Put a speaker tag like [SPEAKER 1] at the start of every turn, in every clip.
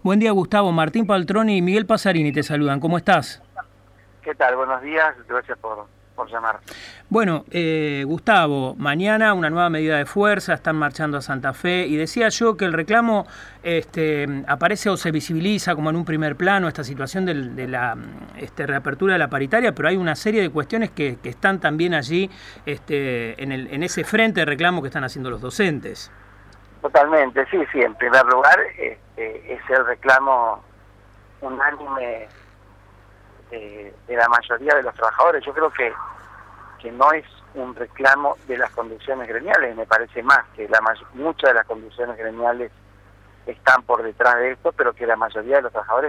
[SPEAKER 1] Buen día, Gustavo. Martín Paltroni y Miguel Pasarini te saludan. ¿Cómo estás?
[SPEAKER 2] ¿Qué tal? Buenos días, gracias por llamar.
[SPEAKER 1] Bueno, Gustavo, mañana una nueva medida de fuerza, están marchando a Santa Fe y decía yo que el reclamo aparece o se visibiliza como en un primer plano esta situación de la reapertura de la paritaria, pero hay una serie de cuestiones que están también allí en ese frente de reclamo que están haciendo los docentes.
[SPEAKER 2] Totalmente, sí, en primer lugar es el reclamo unánime de la mayoría de los trabajadores. Yo creo que no es un reclamo de las conducciones gremiales, me parece más que muchas de las gremiales están por detrás de esto, pero que la mayoría de los trabajadores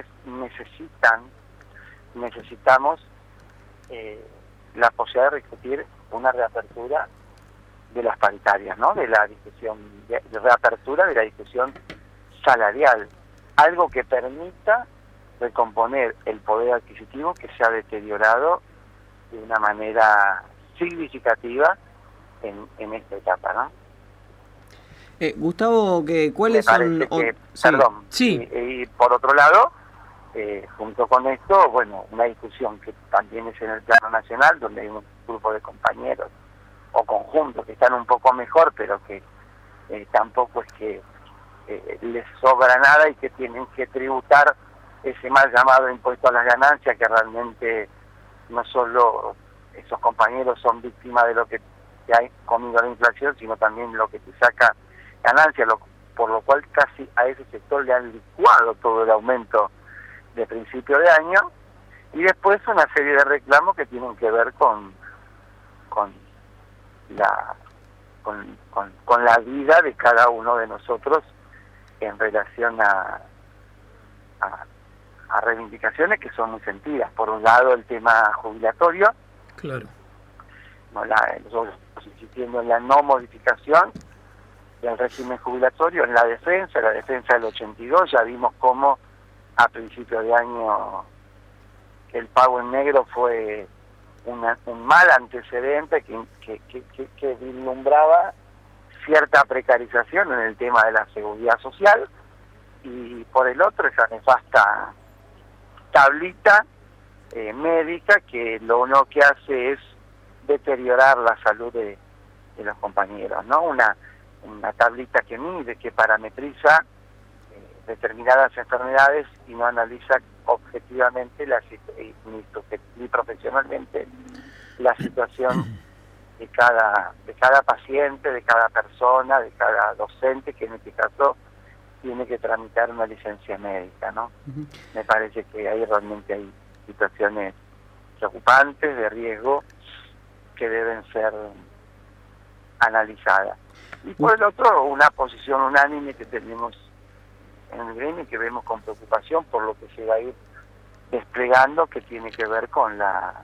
[SPEAKER 2] necesitamos la posibilidad de discutir una reapertura de las paritarias, ¿no? De la discusión, de reapertura de la discusión salarial, algo que permita recomponer el poder adquisitivo que se ha deteriorado de una manera significativa en esta etapa, ¿no?
[SPEAKER 1] Gustavo, ¿cuáles son...?
[SPEAKER 2] Perdón.
[SPEAKER 1] Sí.
[SPEAKER 2] Y por otro lado, junto con esto, bueno, una discusión que también es en el plano nacional, donde hay un grupo de compañeros o conjuntos que están un poco mejor, pero que tampoco es que les sobra nada y que tienen que tributar ese mal llamado impuesto a las ganancias, que realmente no solo esos compañeros son víctimas de lo que te ha comido la inflación, sino también lo que te saca ganancias, por lo cual casi a ese sector le han licuado todo el aumento de principio de año, y después una serie de reclamos que tienen que ver con la vida de cada uno de nosotros en relación a reivindicaciones que son muy sentidas. Por un lado, el tema jubilatorio.
[SPEAKER 1] Claro.
[SPEAKER 2] Nosotros estamos insistiendo en la no modificación del régimen jubilatorio, en la defensa del 82. Ya vimos cómo a principios de año el pago en negro fue un mal antecedente que vislumbraba cierta precarización en el tema de la seguridad social, y por el otro esa nefasta tablita médica que lo único que hace es deteriorar la salud de los compañeros, ¿no? Una tablita que mide, que parametriza determinadas enfermedades y no analiza objetivamente ni profesionalmente la situación de cada paciente, de cada persona, de cada docente, que en este caso tiene que tramitar una licencia médica, ¿no? Uh-huh. Me parece que ahí realmente hay situaciones preocupantes, de riesgo, que deben ser analizadas. Y por el otro, una posición unánime que tenemos en el gremio y que vemos con preocupación por lo que se va a ir desplegando, que tiene que ver con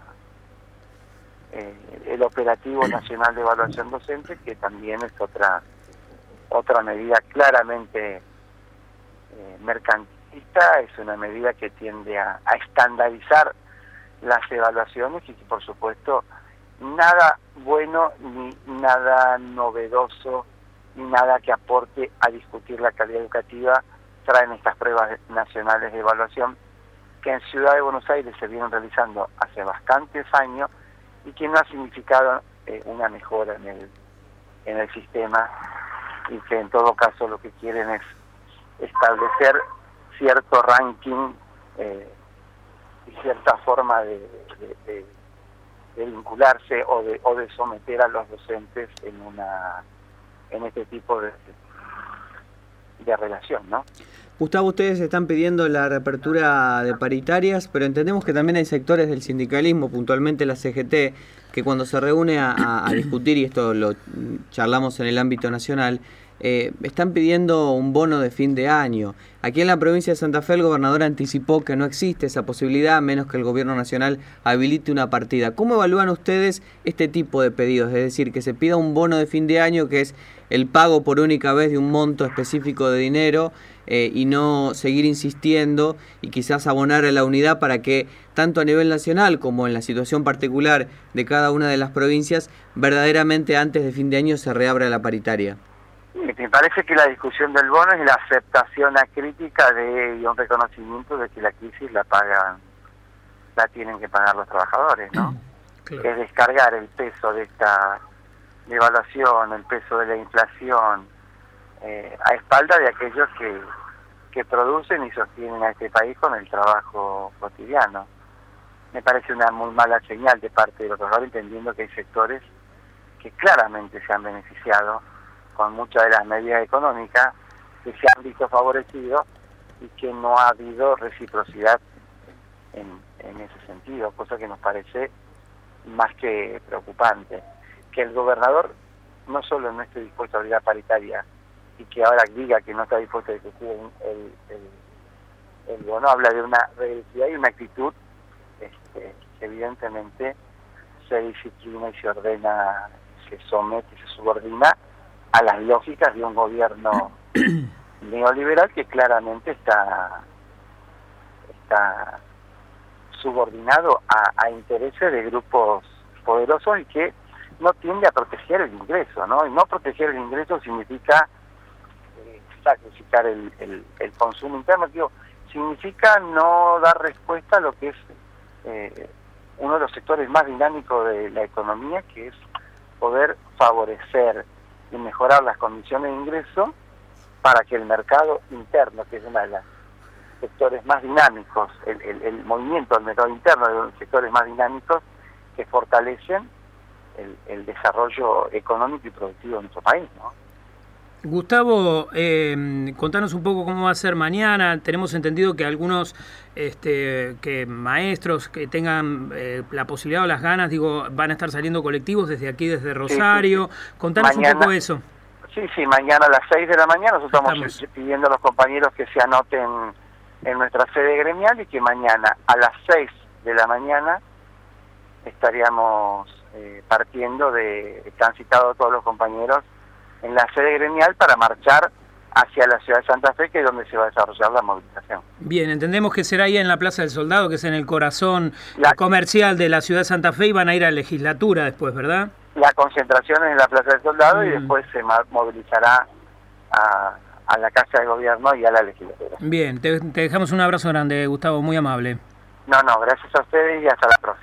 [SPEAKER 2] el Operativo Nacional de Evaluación Docente, que también es otra medida claramente mercantilista. Es una medida que tiende a estandarizar las evaluaciones y que, por supuesto, nada bueno ni nada novedoso ni nada que aporte a discutir la calidad educativa traen estas pruebas nacionales de evaluación, que en Ciudad de Buenos Aires se vienen realizando hace bastantes años y que no ha significado una mejora en el sistema, y que en todo caso lo que quieren es establecer cierto ranking y cierta forma de vincularse o de someter a los docentes en este tipo de relación, ¿no?
[SPEAKER 3] Gustavo, ustedes están pidiendo la reapertura de paritarias, pero entendemos que también hay sectores del sindicalismo, puntualmente la CGT, que cuando se reúne a discutir, y esto lo charlamos en el ámbito nacional, están pidiendo un bono de fin de año. Aquí en la provincia de Santa Fe el gobernador anticipó que no existe esa posibilidad, a menos que el gobierno nacional habilite una partida. ¿Cómo evalúan ustedes este tipo de pedidos? Es decir, que se pida un bono de fin de año, que es el pago por única vez de un monto específico de dinero, y no seguir insistiendo y quizás abonar a la unidad para que tanto a nivel nacional como en la situación particular de cada una de las provincias, verdaderamente antes de fin de año se reabra la paritaria.
[SPEAKER 2] Sí, me parece que la discusión del bono es la aceptación acrítica y un reconocimiento de que la crisis la tienen que pagar los trabajadores, ¿no?
[SPEAKER 1] Claro.
[SPEAKER 2] Es descargar el peso de esta devaluación, el peso de la inflación, a espalda de aquellos que producen y sostienen a este país con el trabajo cotidiano. Me parece una muy mala señal de parte de los trabajadores, entendiendo que hay sectores que claramente se han beneficiado con muchas de las medidas económicas, que se han visto favorecidos y que no ha habido reciprocidad en ese sentido, cosa que nos parece más que preocupante. Que el gobernador no solo no esté dispuesto a abrir la paritaria y que ahora diga que no está dispuesto a discutir el bono, habla de una regresividad y una actitud que evidentemente se disciplina y se ordena, se somete, se subordina a las lógicas de un gobierno neoliberal que claramente está subordinado a intereses de grupos poderosos y que no tiende a proteger el ingreso, ¿no? Y no proteger el ingreso significa sacrificar el consumo interno, significa no dar respuesta a lo que es uno de los sectores más dinámicos de la economía, que es poder favorecer y mejorar las condiciones de ingreso para que el mercado interno, que es uno de los sectores más dinámicos, el movimiento del mercado interno de los sectores más dinámicos que fortalecen el desarrollo económico y productivo de nuestro país, ¿no?
[SPEAKER 1] Gustavo, contanos un poco cómo va a ser mañana. Tenemos entendido que algunos que maestros que tengan la posibilidad o las ganas, van a estar saliendo colectivos desde aquí, desde Rosario. Sí. Contanos mañana, un poco eso.
[SPEAKER 2] Sí, mañana a las 6 de la mañana nosotros estamos pidiendo a los compañeros que se anoten en nuestra sede gremial y que mañana a las 6 de la mañana estaríamos partiendo están citados todos los compañeros en la sede gremial para marchar hacia la ciudad de Santa Fe, que es donde se va a desarrollar la movilización.
[SPEAKER 1] Bien, entendemos que será ahí en la Plaza del Soldado, que es en el corazón comercial de la ciudad de Santa Fe, y van a ir a la legislatura después, ¿verdad? La concentración es en la Plaza del Soldado y después se movilizará a la Casa de Gobierno y a la legislatura. Bien, te dejamos un abrazo grande, Gustavo, muy amable. No, gracias a ustedes y hasta la próxima.